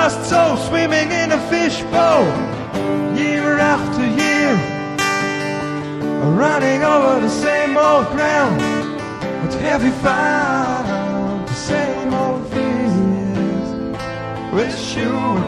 lost soul swimming in a fishbowl, year after year, running over the same old ground. What have you found? The same old fears. Wish you